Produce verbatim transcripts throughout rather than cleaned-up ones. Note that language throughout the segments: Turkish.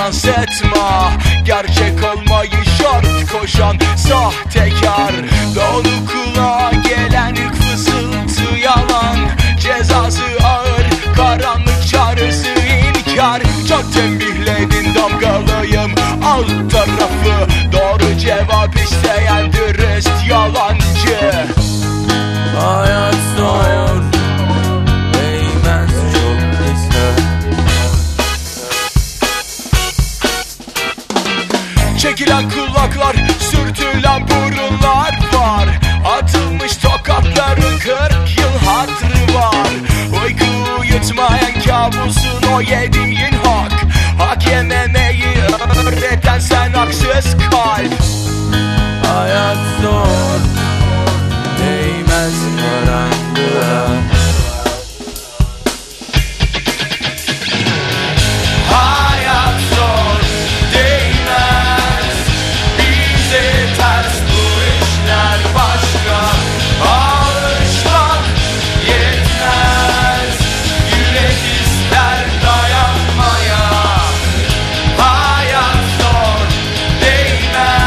dans etme. Gerçek olmayı şart koşan sahtekar. Dolu kulağa gelen fısıltı yalan. Cezası ağır, karanlık çaresi inkar. Çok tembihledin, damgalıyım alt tarafı. Doğru cevap isteyen dürüst yalancı. Hayat zor, değmez çok ise. Çekilen kulaklar, sürtülen burunlar var. Atılmış tokatların kırk yıl hatırı var. Uyku uyutmayan kabusun o yediğin hak. Hak yememeyi öğreten sen haksız kalp. Hayat zor, değmez karanlığa. Hayat zor, değmez. Bize ters bu işler başka. Alışmak yetmez. Yürek ister dayanmaya. Hayat zor, değmez.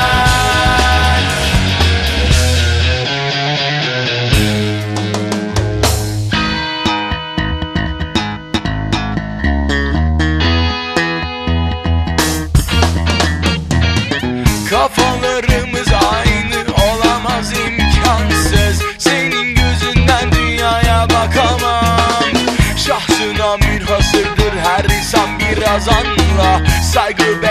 Kafalarımız aynı, olamaz, imkansız. Senin gözünden dünyaya bakamam. Şahsına münhasırdır her insan, biraz anla. Saygı